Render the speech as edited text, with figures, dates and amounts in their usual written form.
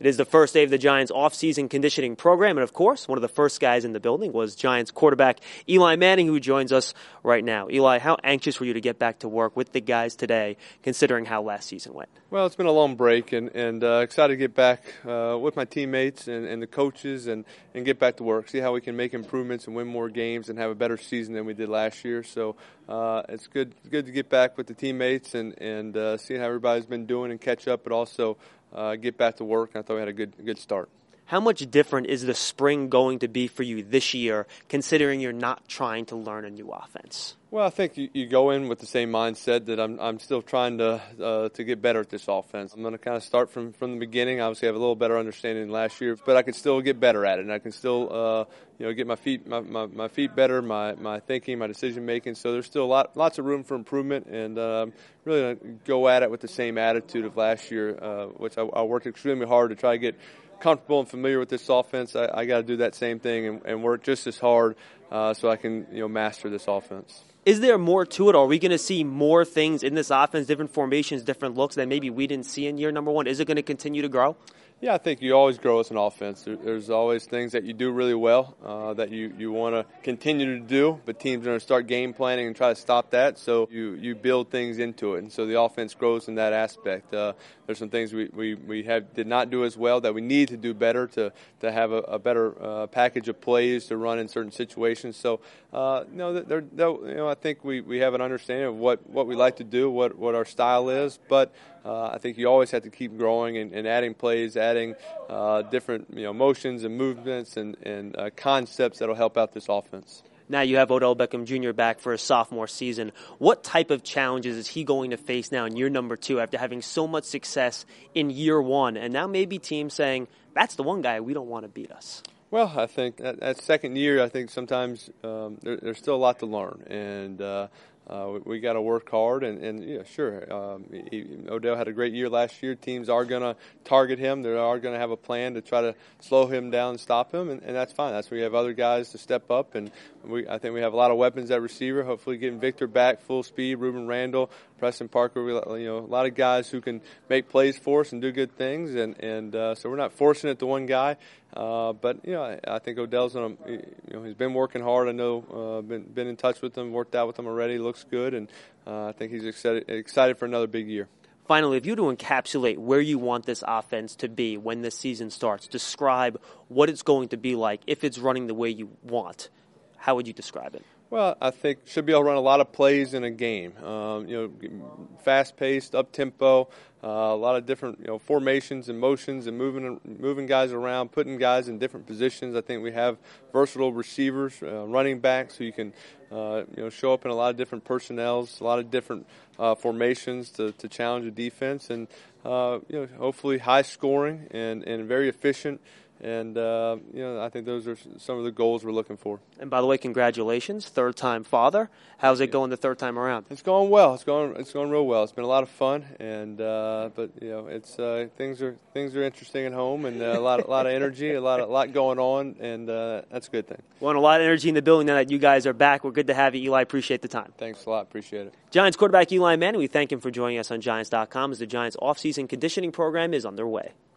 It is the first day of the Giants off-season conditioning program, and of course, one of the first guys in the building was Giants quarterback Eli Manning, who joins us right now. Eli, how anxious were you to get back to work with the guys today, considering how last season went? Well, it's been a long break, and excited to get back with my teammates and the coaches and get back to work, see how we can make improvements and win more games and have a better season than we did last year. So it's good to get back with the teammates and see how everybody's been doing and catch up, but also get back to work. I thought we had a good start. How much different is the spring going to be for you this year, considering you're not trying to learn a new offense? Well, I think you go in with the same mindset that I'm still trying to get better at this offense. I'm going to kind of start from the beginning. Obviously, I have a little better understanding than last year, but I can still get better at it, and I can still get my feet better, my thinking, my decision making. So there's still lots of room for improvement, and really going to go at it with the same attitude of last year, which I worked extremely hard to try to get comfortable and familiar with this offense. I got to do that same thing and work just as hard so I can master this offense. Is there more to it? Are we going to see more things in this offense, different formations, different looks that maybe we didn't see in year number one? Is it going to continue to grow? Yeah, I think you always grow as an offense. There's always things that you do really well that you want to continue to do, but teams are going to start game planning and try to stop that, so you build things into it, and so the offense grows in that aspect. There's some things we did not do as well that we need to do better to have a better package of plays to run in certain situations. So, I think we have an understanding of what we like to do, what our style is, but I think you always have to keep growing and adding plays, adding different motions and movements and concepts that will help out this offense. Now you have Odell Beckham Jr. back for his sophomore season. What type of challenges is he going to face now in year number two after having so much success in year one? And now maybe teams saying, that's the one guy we don't want to beat us. Well, I think that second year, I think sometimes there's still a lot to learn. And we got to work hard, and sure. Odell had a great year last year. Teams are going to target him. They are going to have a plan to try to slow him down and stop him, and that's fine. That's where you have other guys to step up, and I think we have a lot of weapons at receiver. Hopefully, getting Victor back full speed, Ruben Randall, Preston Parker. A lot of guys who can make plays for us and do good things, and so we're not forcing it to one guy. But I think Odell's he's been working hard. I know, been in touch with him, worked out with him already. Looks good, and I think he's excited for another big year. Finally, if you were to encapsulate where you want this offense to be when this season starts, describe what it's going to be like if it's running the way you want. How would you describe it? Well, I think should be able to run a lot of plays in a game. Fast-paced, up-tempo, a lot of different formations and motions and moving guys around, putting guys in different positions. I think we have versatile receivers, running backs who you can show up in a lot of different personnels, a lot of different formations to challenge the defense, and hopefully high scoring and very efficient. And, I think those are some of the goals we're looking for. And by the way, congratulations, third-time father. How's it going the third time around? It's going well. It's going real well. It's been a lot of fun, and but it's things are interesting at home, and a lot of energy, a lot going on, and that's a good thing. Well, and a lot of energy in the building now that you guys are back. We're good to have you, Eli. Appreciate the time. Thanks a lot. Appreciate it. Giants quarterback Eli Manning. We thank him for joining us on Giants.com as the Giants off-season conditioning program is underway.